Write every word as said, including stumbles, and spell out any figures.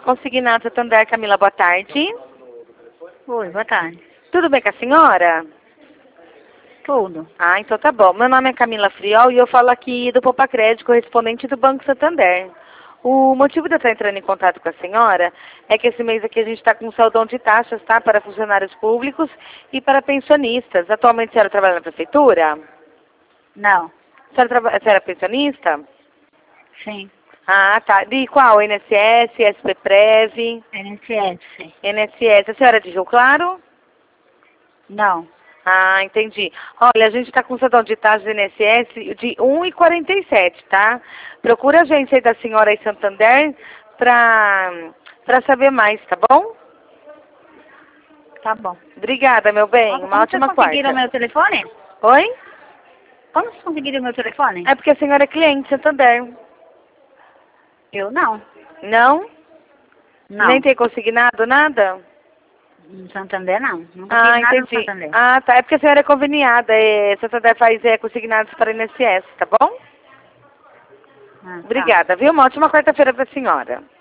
Consignado Santander, Camila, boa tarde. Oi, boa tarde. Tudo bem com a senhora? Tudo. Ah, então tá bom. Meu nome é Camila Friol e eu falo aqui do Poupa Crédito, correspondente do Banco Santander. O motivo de eu estar entrando em contato com a senhora é que esse mês aqui a gente está com um saldão de taxas, tá? Para funcionários públicos e para pensionistas. Atualmente a senhora trabalha na prefeitura? Não. A senhora, traba... a senhora é pensionista? Sim. Ah, tá. De qual? N S S, S P Prev? N S S. N S S. A senhora é de Rio Claro? Não. Ah, entendi. Olha, a gente está com um saldão de taxas do I N S S de um e quarenta e sete, tá? Procura a agência aí da senhora aí Santander para para saber mais, tá bom? Tá bom. Obrigada, meu bem. Nossa, Uma como ótima vocês conseguiram quarta. meu telefone? Oi? Como vocês conseguiram meu telefone? É porque a senhora é cliente Santander. Eu não. Não? Não. Nem tem consignado nada? Em Santander, não. Nunca Ah, fiz nada no entendi. Santander. Ah, tá. É porque a senhora é conveniada. É, Santander faz é, consignados para I N S S, tá bom? Ah, tá. Obrigada, viu? Uma ótima quarta-feira para a senhora.